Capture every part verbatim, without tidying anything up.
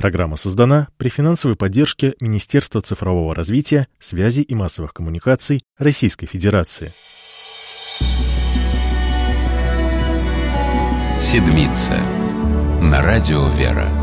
Программа создана при финансовой поддержке Министерства цифрового развития, связи и массовых коммуникаций Российской Федерации. Седмица на радио «Вера».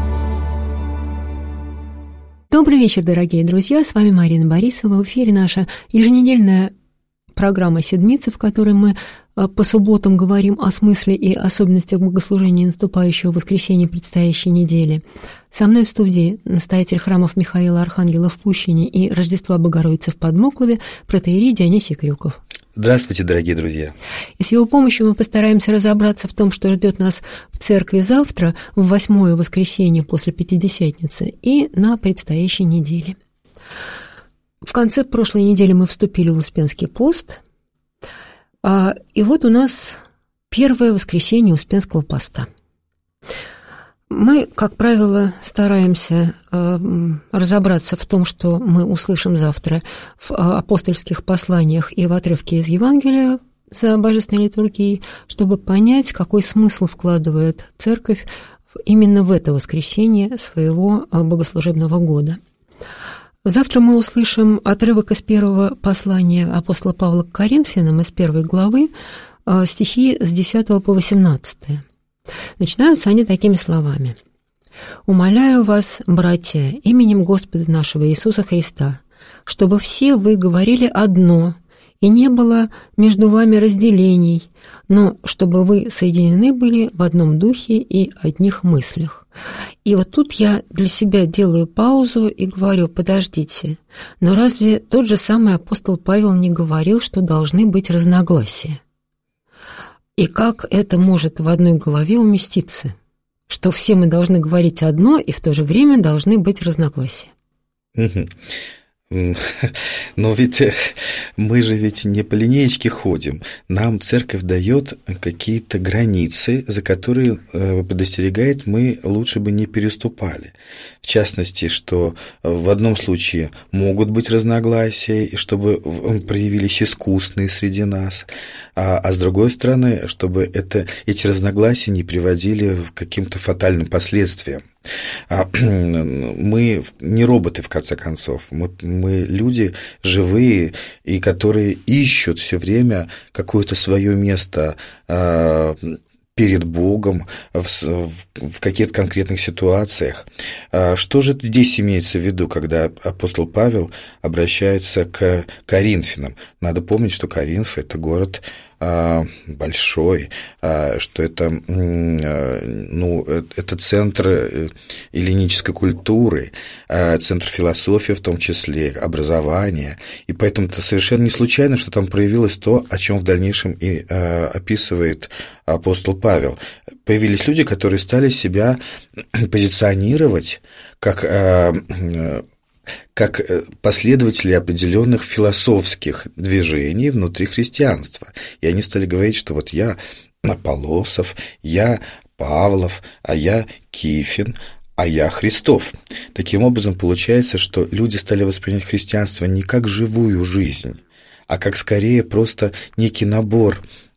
Добрый вечер, дорогие друзья, с вами Марина Борисова. В эфире наша еженедельная программа «Седмица», в которой мы по субботам говорим о смысле и особенностях богослужения наступающего воскресенья предстоящей недели. Со мной в студии настоятель храмов Михаила Архангела в Пущине и Рождества Богородицы в Подмоклове протоиерей Дионисий Крюков. Здравствуйте, дорогие друзья. И с его помощью мы постараемся разобраться в том, что ждет нас в церкви завтра, в восьмое воскресенье после Пятидесятницы и на предстоящей неделе. В конце прошлой недели мы вступили в Успенский пост, и вот у нас первое воскресенье Успенского поста. Мы, как правило, стараемся разобраться в том, что мы услышим завтра в апостольских посланиях и в отрывке из Евангелия за божественной литургией, чтобы понять, какой смысл вкладывает Церковь именно в это воскресенье своего богослужебного года. Завтра мы услышим отрывок из первого послания апостола Павла к Коринфянам, из первой главы, стихи с десятого по восемнадцатое. Начинаются они такими словами. «Умоляю вас, братья, именем Господа нашего Иисуса Христа, чтобы все вы говорили одно, и не было между вами разделений, но чтобы вы соединены были в одном духе и одних мыслях». И вот тут я для себя делаю паузу и говорю: подождите, но разве тот же самый апостол Павел не говорил, что должны быть разногласия? И как это может в одной голове уместиться? Что все мы должны говорить одно, и в то же время должны быть разногласия. Угу. Но ведь мы же ведь не по линеечке ходим. Нам церковь дает какие-то границы, за которые предостерегает, мы лучше бы не переступали. В частности, что в одном случае могут быть разногласия, и чтобы проявились искусные среди нас, а, а с другой стороны, чтобы это, эти разногласия не приводили к каким-то фатальным последствиям. Мы не роботы, в конце концов, мы, мы люди живые, и которые ищут все время какое-то свое место перед Богом в, в, в каких-то конкретных ситуациях. Что же здесь имеется в виду, когда апостол Павел обращается к Коринфянам? Надо помнить, что Коринф – это город большой, что это, ну, это центр эллинической культуры, центр философии в том числе, образования, и поэтому это совершенно не случайно, что там проявилось то, о чем в дальнейшем и описывает апостол Павел. Появились люди, которые стали себя позиционировать как как последователи определенных философских движений внутри христианства. И они стали говорить, что вот я Аполлосов, я Павлов, а я Кифин, а я Христов. Таким образом, получается, что люди стали воспринимать христианство не как живую жизнь, а как скорее просто некий набор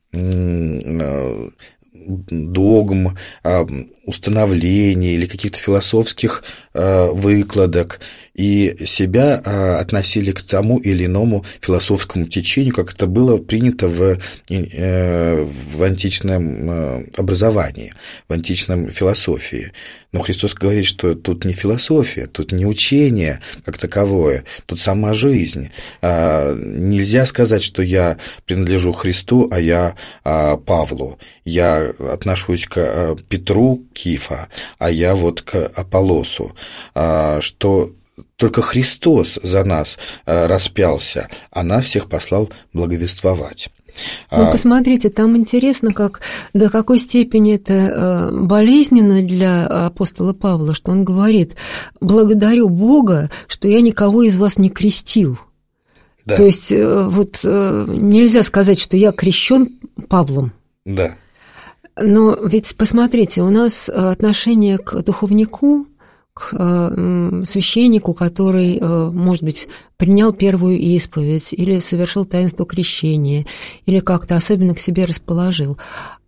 догм, установлений или каких-то философских выкладок, и себя относили к тому или иному философскому течению, как это было принято в, в античном образовании, в античном философии. Но Христос говорит, что тут не философия, тут не учение как таковое, тут сама жизнь. Нельзя сказать, что я принадлежу Христу, а я Павлу. Я отношусь к Петру, Кифа, а я вот к Аполлосу, что только Христос за нас распялся, а нас всех послал благовествовать. Ну, посмотрите, там интересно, как, до какой степени это болезненно для апостола Павла, что он говорит: «Благодарю Бога, что я никого из вас не крестил». Да. То есть вот нельзя сказать, что я крещен Павлом. Да. Но ведь посмотрите, у нас отношение к духовнику, к священнику, который, может быть, принял первую исповедь или совершил таинство крещения, или как-то особенно к себе расположил.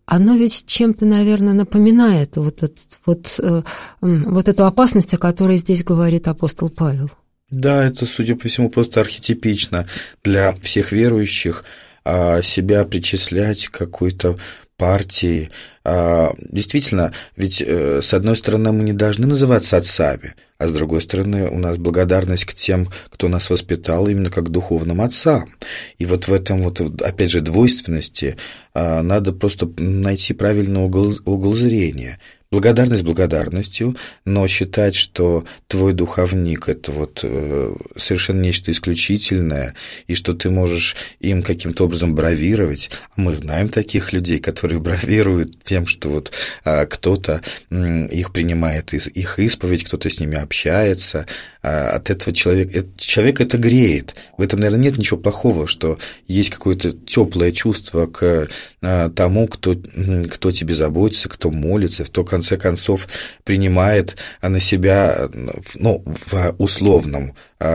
оно ведь чем-то, наверное, напоминает вот, этот, вот, вот эту опасность, о которой здесь говорит апостол Павел. Да, это, судя по всему, просто архетипично для всех верующих себя причислять к какой-то партии. Действительно, ведь, с одной стороны, мы не должны называться отцами, а с другой стороны, у нас благодарность к тем, кто нас воспитал, именно как духовным отцам. И вот в этом, вот, опять же, двойственности надо просто найти правильный угол, угол зрения. Благодарность благодарностью, но считать, что твой духовник – это вот совершенно нечто исключительное, и что ты можешь им каким-то образом бравировать. Мы знаем таких людей, которые бравируют тем, что вот кто-то их принимает, их исповедь, кто-то с ними общается. От этого человека, человек это греет. В этом, наверное, нет ничего плохого, что есть какое-то теплое чувство к тому, кто, кто тебе заботится, кто молится, кто, в конце концов, принимает на себя, ну, в условном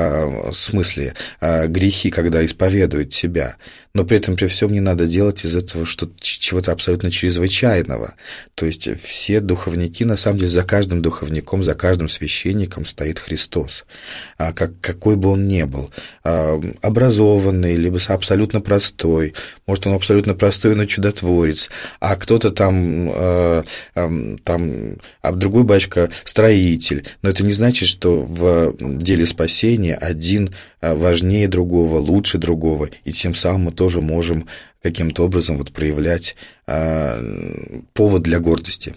смысле грехи, когда исповедует себя. Но при этом, при всем, не надо делать из этого что-то, чего-то абсолютно чрезвычайного. То есть все духовники, на самом деле, за каждым духовником, за каждым священником стоит Христос. Как, какой бы он ни был, образованный, либо абсолютно простой, может, он абсолютно простой, но чудотворец, а кто-то там, там а другой батюшка строитель. Но это не значит, что в деле спасения один важнее другого, лучше другого, и тем самым мы тоже можем каким-то образом вот проявлять э, повод для гордости.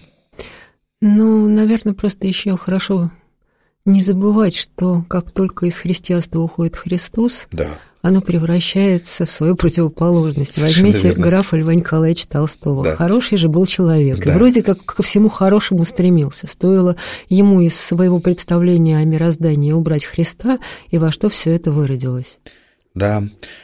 Ну, наверное, просто еще хорошо не забывать, что как только из христианства уходит Христос, да, оно превращается в свою противоположность. Возьмите графа Льва Николаевича Толстого. Да. Хороший же был человек, да, и вроде как ко всему хорошему стремился. Стоило ему из своего представления о мироздании убрать Христа, и во что все это выродилось. Да,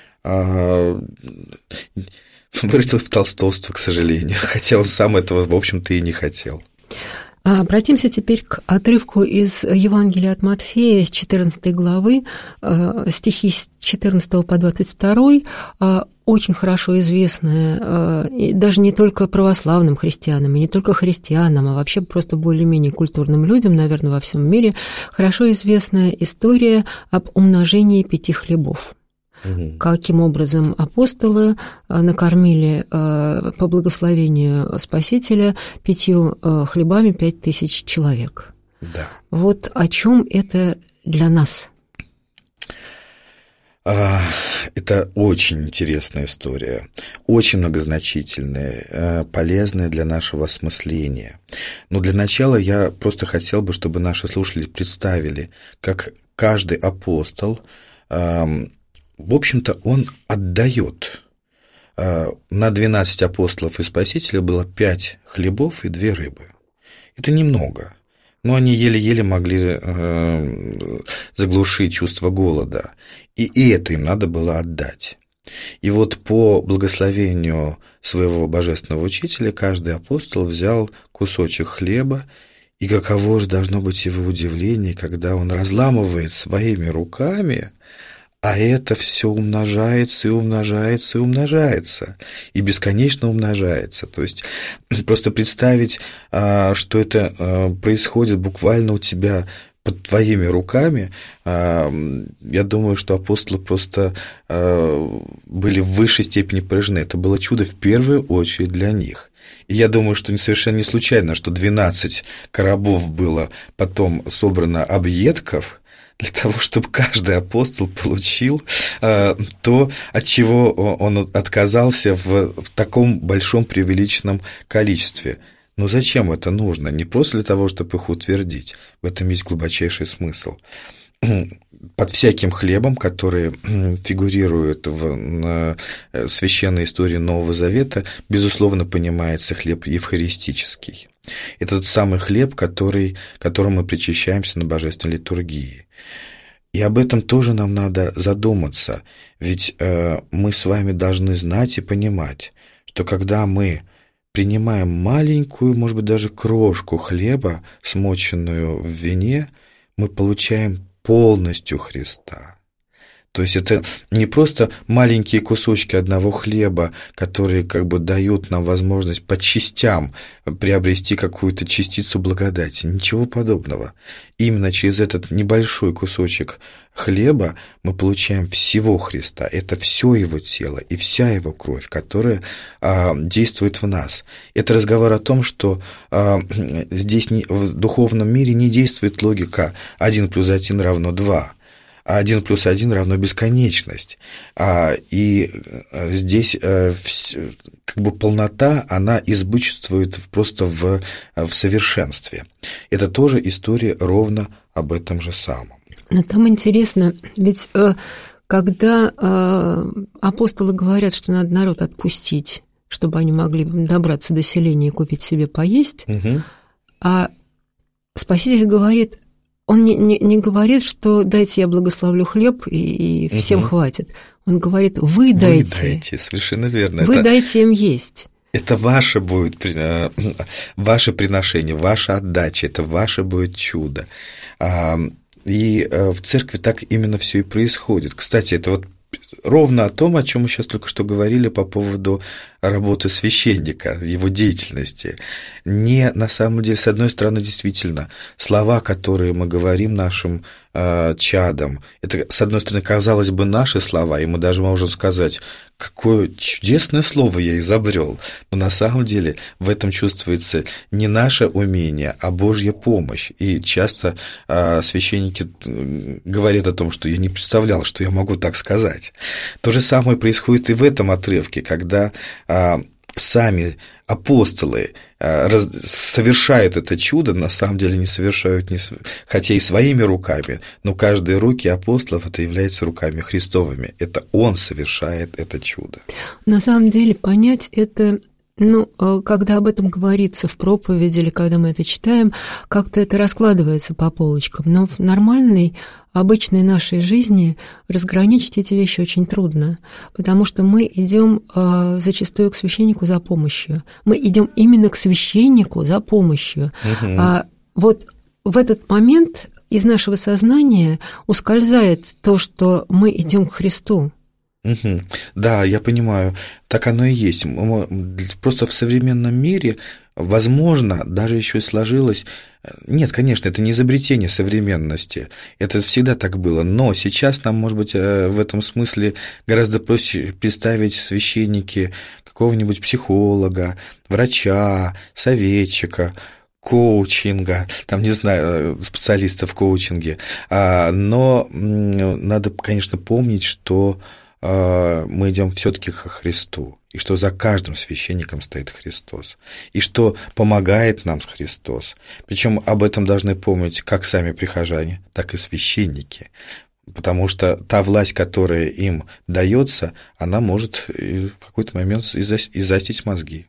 выродилось в толстовство, к сожалению, хотя он сам этого, в общем-то, и не хотел. Обратимся теперь к отрывку из Евангелия от Матфея, с четырнадцатой главы, стихи с четырнадцатого по двадцать второй, очень хорошо известная, даже не только православным христианам, и не только христианам, а вообще просто более-менее культурным людям, наверное, во всем мире, хорошо известная история об умножении пяти хлебов. Угу. Каким образом апостолы накормили по благословению Спасителя пятью хлебами пять тысяч человек. Да. Вот о чем это для нас? Это очень интересная история, очень многозначительная, полезная для нашего осмысления. Но для начала я просто хотел бы, чтобы наши слушатели представили, как каждый апостол, в общем-то, он отдает. На двенадцать апостолов и Спасителя было пять хлебов и две рыбы. Это немного, но они еле-еле могли заглушить чувство голода, и, и это им надо было отдать. И вот по благословению своего божественного учителя каждый апостол взял кусочек хлеба, и каково же должно быть его удивление, когда он разламывает своими руками, а это все умножается и умножается и умножается, и бесконечно умножается. То есть просто представить, что это происходит буквально у тебя под твоими руками, я думаю, что апостолы просто были в высшей степени поражены. Это было чудо в первую очередь для них. И я думаю, что совершенно не случайно, что двенадцать коробов было потом собрано объедков, для того, чтобы каждый апостол получил э, то, от чего он отказался в, в таком большом преувеличенном количестве. Но зачем это нужно? Не просто для того, чтобы их утвердить. В этом есть глубочайший смысл. Под всяким хлебом, который фигурирует в священной истории Нового Завета, безусловно, понимается хлеб евхаристический. Это тот самый хлеб, который, которым мы причащаемся на божественной литургии. И об этом тоже нам надо задуматься, ведь э, мы с вами должны знать и понимать, что когда мы принимаем маленькую, может быть, даже крошку хлеба, смоченную в вине, мы получаем полностью Христа. То есть это не просто маленькие кусочки одного хлеба, которые как бы дают нам возможность по частям приобрести какую-то частицу благодати. Ничего подобного. Именно через этот небольшой кусочек хлеба мы получаем всего Христа. Это все Его тело и вся Его кровь, которая а, действует в нас. Это разговор о том, что а, здесь не, в духовном мире не действует логика один плюс один равно два. А один плюс один равно бесконечность. А, и здесь как бы полнота, она избыточествует просто в, в совершенстве. Это тоже история ровно об этом же самом. Но там интересно, ведь когда апостолы говорят, что надо народ отпустить, чтобы они могли добраться до селения и купить себе поесть, угу. а Спаситель говорит... Он не, не, не говорит, что дайте я благословлю хлеб, и, и всем угу. хватит. Он говорит, вы дайте. Вы дайте, совершенно верно. Вы это, дайте им есть. Это ваше будет, ваше приношение, ваша отдача, это ваше будет чудо. И в церкви так именно все и происходит. Кстати, это вот ровно о том, о чем мы сейчас только что говорили по поводу работы священника, его деятельности. Не, на самом деле, с одной стороны, действительно, слова, которые мы говорим нашим э, чадам, это, с одной стороны, казалось бы, наши слова, и мы даже можем сказать, какое чудесное слово я изобрел, но на самом деле в этом чувствуется не наше умение, а Божья помощь. И часто э, священники говорят о том, что я не представлял, что я могу так сказать. То же самое происходит и в этом отрывке, когда сами апостолы совершают это чудо, на самом деле не совершают, не, хотя и своими руками, но каждые руки апостолов это являются руками Христовыми. Это Он совершает это чудо. На самом деле понять это... Ну, когда об этом говорится в проповеди или когда мы это читаем, как-то это раскладывается по полочкам. Но в нормальной, обычной нашей жизни разграничить эти вещи очень трудно, потому что мы идем зачастую к священнику за помощью. Мы идем именно к священнику за помощью. Угу. А вот в этот момент из нашего сознания ускользает то, что мы идем к Христу. Угу. Да, я понимаю, так оно и есть. Просто в современном мире, возможно, даже еще и сложилось... Нет, конечно, это не изобретение современности, это всегда так было, но сейчас нам, может быть, в этом смысле гораздо проще представить священники какого-нибудь психолога, врача, советчика, коучинга, там, не знаю, специалиста в коучинге, но надо, конечно, помнить, что мы идем все-таки ко Христу, и что за каждым священником стоит Христос, и что помогает нам Христос. Причем об этом должны помнить как сами прихожане, так и священники, потому что та власть, которая им дается, она может в какой-то момент и застить мозги.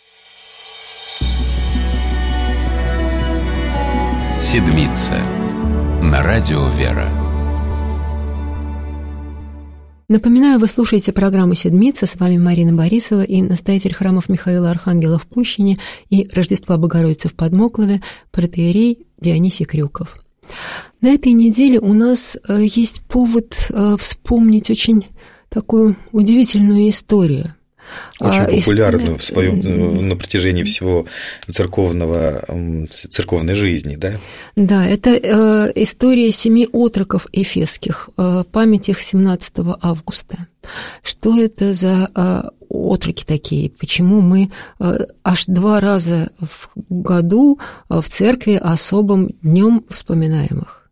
Седмица на радио «Вера». Напоминаю, вы слушаете программу «Седмица». С вами Марина Борисова и настоятель храмов Михаила Архангела в Пущине и Рождества Богородицы в Подмоклове протоиерей Дионисий Крюков. На этой неделе у нас есть повод вспомнить очень такую удивительную историю. Очень популярную в своем, на протяжении всего церковного, церковной жизни, да? Да, это история семи отроков эфесских, память их семнадцатого августа. Что это за отроки такие? Почему мы аж два раза в году в церкви особым днем вспоминаем их?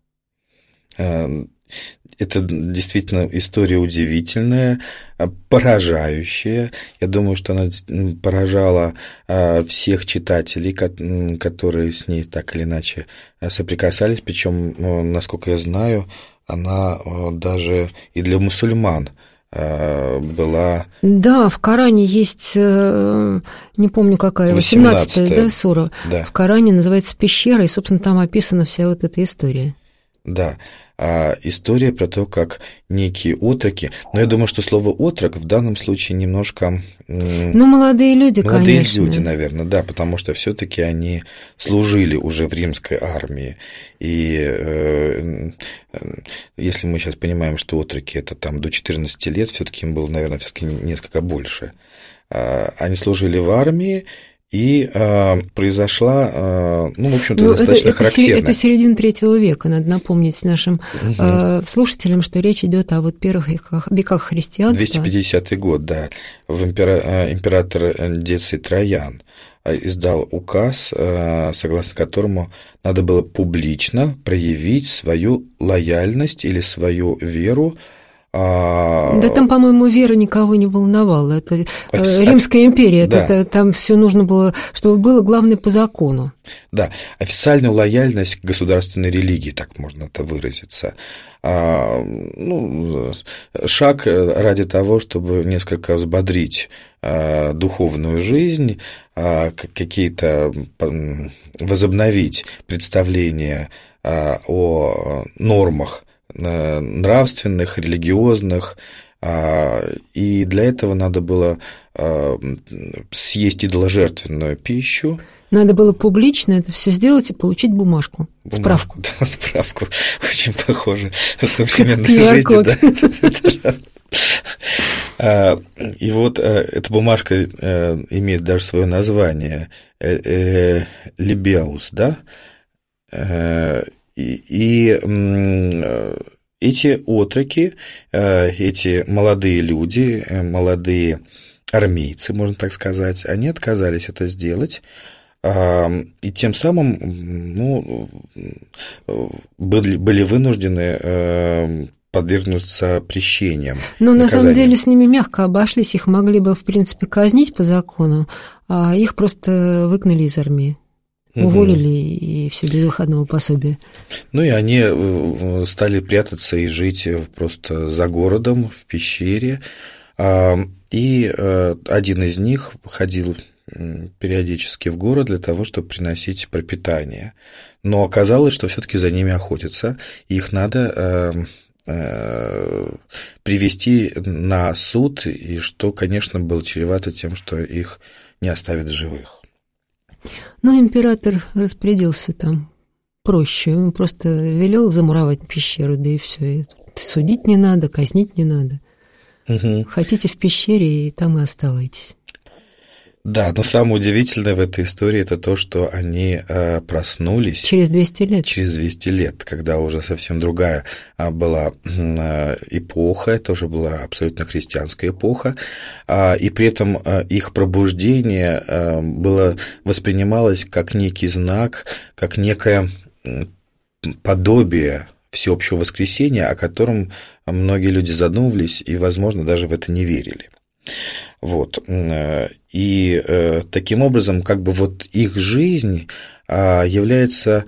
Это действительно история удивительная, поражающая. Я думаю, что она поражала всех читателей, которые с ней так или иначе соприкасались. Причем, насколько я знаю, она даже и для мусульман была... Да, в Коране есть, не помню какая, восемнадцатая, да, сура. Да. В Коране называется «Пещера», и, собственно, там описана вся вот эта история. Да, а история про то, как некие отроки, но я думаю, что слово «отрок» в данном случае немножко… Ну, молодые люди, молодые конечно. Молодые люди, наверное, да, потому что все-таки они служили уже в римской армии, и э, если мы сейчас понимаем, что отроки – это там до четырнадцати лет, все-таки им было, наверное, все-таки несколько больше. Они служили в армии, и э, произошла, э, ну, в общем-то, ну, достаточно это, характерная. Это середина третьего века. Надо напомнить нашим угу. э, слушателям, что речь идет о вот первых веках, веках христианства. двести пятидесятый год, да. В импера... Император Деций Троян издал указ, согласно которому надо было публично проявить свою лояльность или свою веру. Да там, по-моему, вера никого не волновала. Это Офи... Римская империя, да. это, там все нужно было, чтобы было главное по закону. Да, официальную лояльность к государственной религии, так можно это выразиться. А, ну, шаг ради того, чтобы несколько взбодрить а, духовную жизнь, а, какие-то возобновить представления а, о нормах нравственных, религиозных, и для этого надо было съесть идоложертвенную пищу. Надо было публично это все сделать и получить бумажку, бумажку справку. Да, справку, очень похоже на современную жизнь. Да. И вот эта бумажка имеет даже свое название «Либеус», да? И, и эти отроки, эти молодые люди, молодые армейцы, можно так сказать, они отказались это сделать, и тем самым ну, были, были вынуждены подвергнуться прещениям. Но на самом деле с ними мягко обошлись, их могли бы, в принципе, казнить по закону, а их просто выгнали из армии. Уволили, угу. и все без выходного пособия. Ну и они стали прятаться и жить просто за городом, в пещере. И один из них ходил периодически в город для того, чтобы приносить пропитание. Но оказалось, что все-таки за ними охотятся, и их надо привести на суд, и что, конечно, было чревато тем, что их не оставят в живых. Ну, император распорядился там проще, он просто велел замуровать пещеру, да и все. И судить не надо, казнить не надо. Угу. Хотите в пещере, и там и оставайтесь. Да, но самое удивительное в этой истории это то, что они проснулись через двести лет. Через двести лет, когда уже совсем другая была эпоха, тоже была абсолютно христианская эпоха, и при этом их пробуждение было воспринималось как некий знак, как некое подобие всеобщего воскресения, о котором многие люди задумывались и, возможно, даже в это не верили. Вот. И э, таким образом, как бы вот их жизнь э, является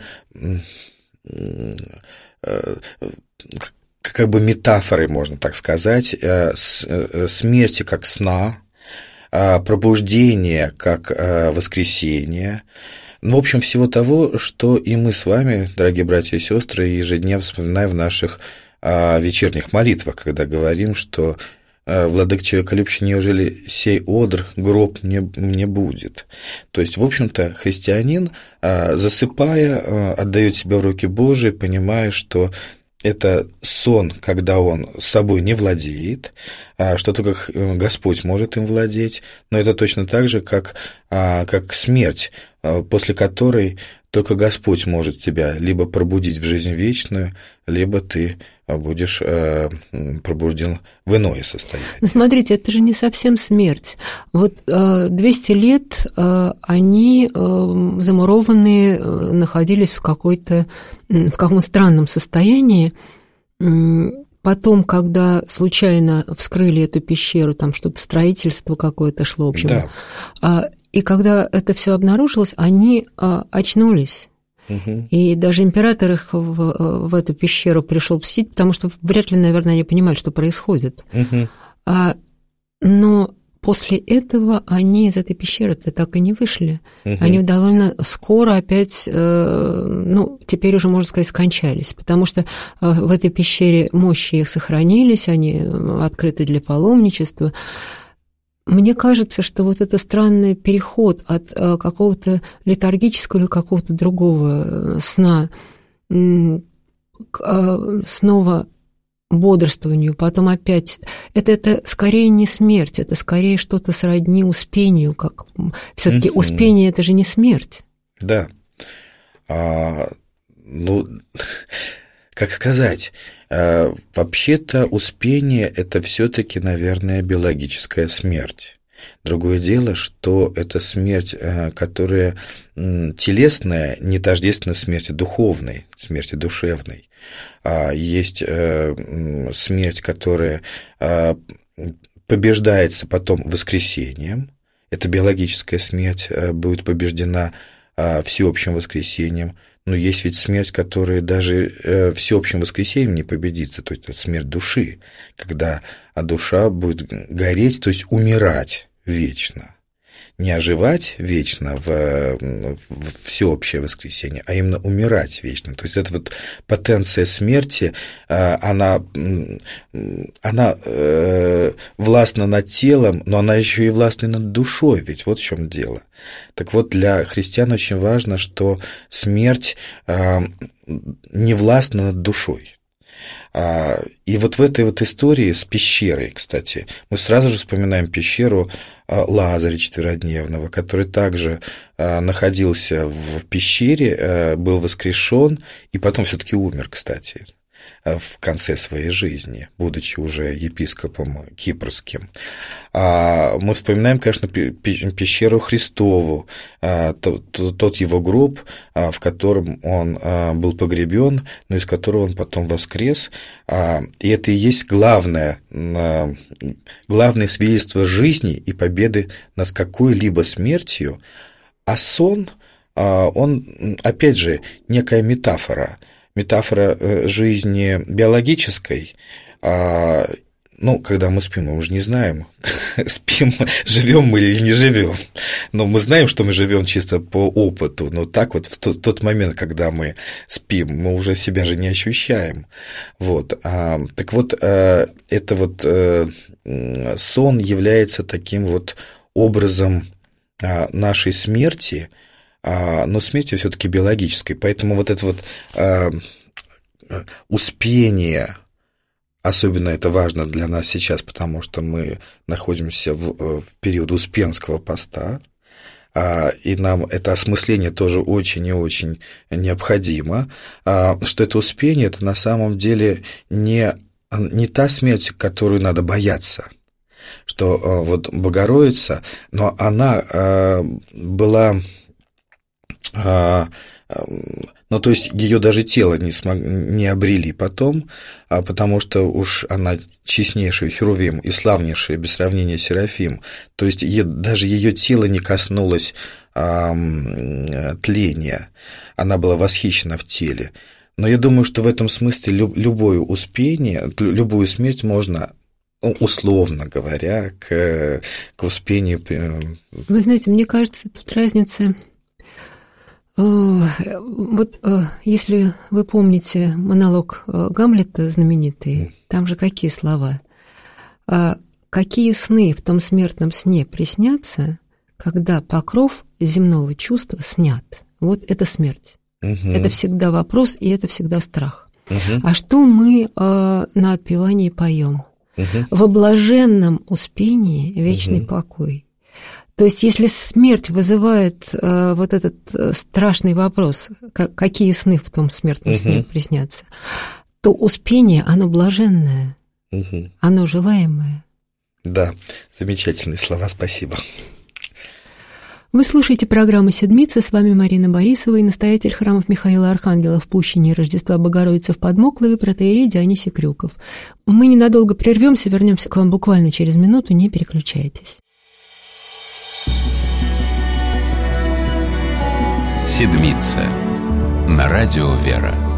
э, э, как бы метафорой, можно так сказать, э, с, э, смерти как сна, э, пробуждения как э, воскресения. Ну, в общем, всего того, что и мы с вами, дорогие братья и сестры, ежедневно вспоминаем в наших э, вечерних молитвах, когда говорим, что Владыка человеколюбче, неужели сей одр гроб не, не будет? То есть, в общем-то, христианин, засыпая, отдает себя в руки Божии, понимая, что это сон, когда он собой не владеет, что только Господь может им владеть, но это точно так же, как, как смерть, после которой только Господь может тебя либо пробудить в жизнь вечную, либо ты будешь пробужден в иное состояние. Ну, смотрите, это же не совсем смерть. Вот двести лет они замурованные находились в, какой-то, в каком-то странном состоянии. Потом, когда случайно вскрыли эту пещеру, там что-то строительство какое-то шло, в общем. Да. И когда это все обнаружилось, они очнулись. Угу. И даже император их в, в эту пещеру пришел посетить, потому что вряд ли, наверное, они понимали, что происходит. Угу. А, но после этого они из этой пещеры-то так и не вышли. Угу. Они довольно скоро опять, ну, теперь уже, можно сказать, скончались, потому что в этой пещере мощи их сохранились, они открыты для паломничества. Мне кажется, что вот это странный переход от какого-то летаргического или какого-то другого сна к снова бодрствованию, потом опять... Это, это скорее не смерть, это скорее что-то сродни успению, как все-таки mm-hmm. успение – это же не смерть. Да. А, ну, как сказать, а, вообще-то успение – это все-таки, наверное, биологическая смерть. Другое дело, что это смерть, которая телесная, не тождественна смерти духовной, смерти душевной. Есть смерть, которая побеждается потом воскресением. Эта биологическая смерть будет побеждена всеобщим воскресением. Но есть ведь смерть, которая даже всеобщим воскресением не победится, то есть это смерть души, когда душа будет гореть, то есть умирать вечно. Не оживать вечно в, в всеобщее воскресенье, а именно умирать вечно. То есть это вот потенция смерти, она, она властна над телом, но она еще и властна над душой, ведь вот в чем дело. Так вот, для христиан очень важно, что смерть не властна над душой. И вот в этой вот истории с пещерой, кстати, мы сразу же вспоминаем пещеру Лазаря четверодневного, который также находился в пещере, был воскрешен и потом все-таки умер, кстати, в конце своей жизни, будучи уже епископом кипрским. Мы вспоминаем, конечно, пещеру Христову, тот его гроб, в котором он был погребен, но из которого он потом воскрес. И это и есть главное, главное свидетельство жизни и победы над какой-либо смертью. А сон, он, опять же, некая метафора, метафора жизни биологической. Ну, когда мы спим, мы уже не знаем, спим, живем мы или не живем. Но мы знаем, что мы живем чисто по опыту. Но так вот в тот, тот момент, когда мы спим, мы уже себя же не ощущаем. Вот. А, так вот, а, это вот а, сон является таким вот образом а, нашей смерти, а, но смерти все-таки биологической. Поэтому вот это вот а, успение. Особенно это важно для нас сейчас, потому что мы находимся в, в период Успенского поста, и нам это осмысление тоже очень и очень необходимо, что это успение – это на самом деле не, не та смерть, которую надо бояться, что вот Богородица, но она была… Ну, то есть ее даже тело не, смог, не обрели потом, а потому что уж она честнейший Херувим и славнейший без сравнения Серафим. То есть е, даже ее тело не коснулось а, тления, она была восхищена в теле. Но я думаю, что в этом смысле люб, любое успение, любую смерть можно, условно говоря, к, к успению. Вы знаете, мне кажется, тут разница. Вот если вы помните монолог Гамлета знаменитый, там же какие слова? «Какие сны в том смертном сне приснятся, когда покров земного чувства снят?» Вот это смерть. Угу. Это всегда вопрос, и это всегда страх. Угу. А что мы на отпевании поем? Угу. «Во блаженном успении вечный угу. покой». То есть, если смерть вызывает э, вот этот э, страшный вопрос, как, какие сны в том смертном угу. сне приснятся, то успение, оно блаженное, угу. оно желаемое. Да, замечательные слова, спасибо. Вы слушаете программу «Седмица», с вами Марина Борисова и настоятель храмов Михаила Архангела в Пущине и Рождества Богородицы в Подмоклове протоиерей Дионисий Крюков. Мы ненадолго прервемся, вернемся к вам буквально через минуту, не переключайтесь. Седмица на радио «Вера».